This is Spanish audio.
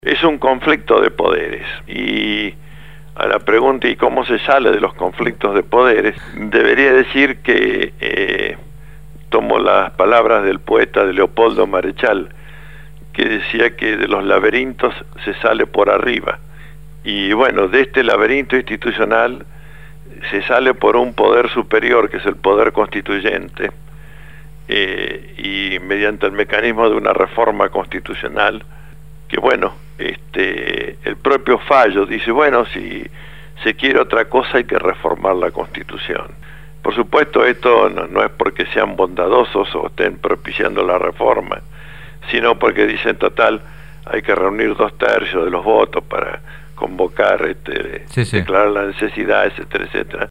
Es un conflicto de poderes, y a la pregunta ¿y cómo se sale de los conflictos de poderes? Debería decir que tomo las palabras del poeta de Leopoldo Marechal, que decía que de los laberintos se sale por arriba. Y bueno, de este laberinto institucional se sale por un poder superior, que es el poder constituyente, y mediante el mecanismo de una reforma constitucional, que bueno, el propio fallo dice, bueno, si se quiere otra cosa hay que reformar la Constitución. Por supuesto, esto no es porque sean bondadosos o estén propiciando la reforma, sino porque dicen, total, hay que reunir 2/3 de los votos para convocar, Sí. declarar la necesidad, etcétera, etcétera.